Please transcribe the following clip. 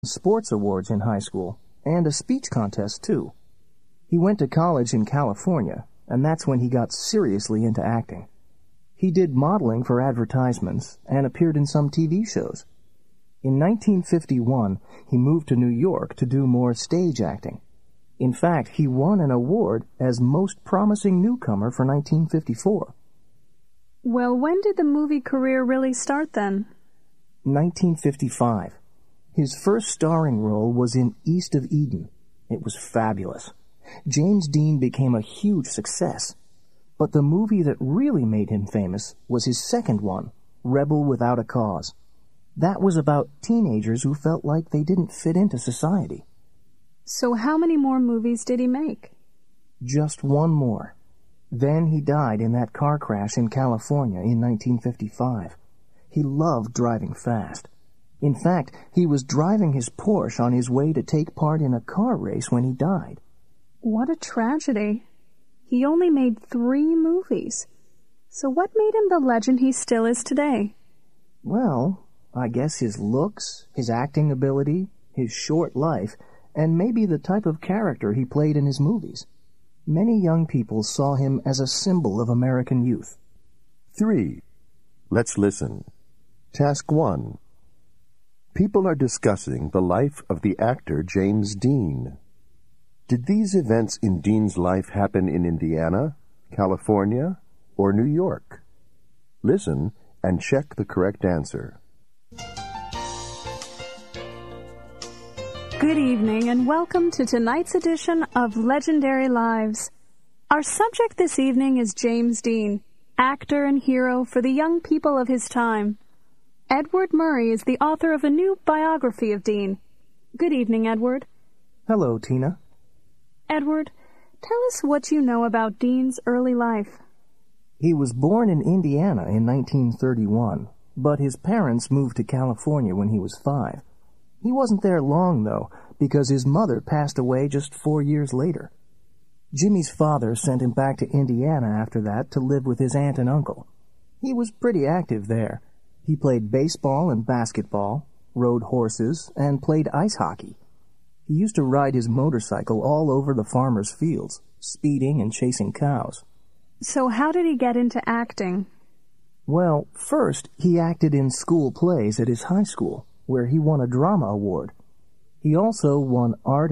sports awards in high school, and a speech contest, too. He went to college in California, and that's when he got seriously into acting. He did modeling for advertisements and appeared in some TV shows. In 1951, he moved to New York to do more stage acting. In fact, he won an award as Most Promising Newcomer for 1954. Well, when did the movie career really start then? 1955. His first starring role was in East of Eden. It was fabulous. James Dean became a huge success. But the movie that really made him famous was his second one, Rebel Without a Cause. That was about teenagers who felt like they didn't fit into society. So how many more movies did he make? Just one more. Then he died in that car crash in California in 1955. He loved driving fast. In fact, he was driving his Porsche on his way to take part in a car race when he died. What a tragedy. He only made 3 movies. So what made him the legend he still is today? Well, I guess his looks, his acting ability, his short life, and maybe the type of character he played in his movies. Many young people saw him as a symbol of American youth. 3. Let's listen. Task 1. People are discussing the life of the actor James Dean. Did these events in Dean's life happen in Indiana, California, or New York? Listen and check the correct answer. Good evening and welcome to tonight's edition of Legendary Lives. Our subject this evening is James Dean, actor and hero for the young people of his time. Edward Murray is the author of a new biography of Dean. Good evening, Edward. Hello, Tina. Edward, tell us what you know about Dean's early life. He was born in Indiana in 1931, but his parents moved to California when he was 5. He wasn't there long, though, because his mother passed away just 4 years later. Jimmy's father sent him back to Indiana after that to live with his aunt and uncle. He was pretty active there. He played baseball and basketball, rode horses, and played ice hockey. He used to ride his motorcycle all over the farmers' fields, speeding and chasing cows. So how did he get into acting? Well, first, he acted in school plays at his high school, where he won a drama award. He also won art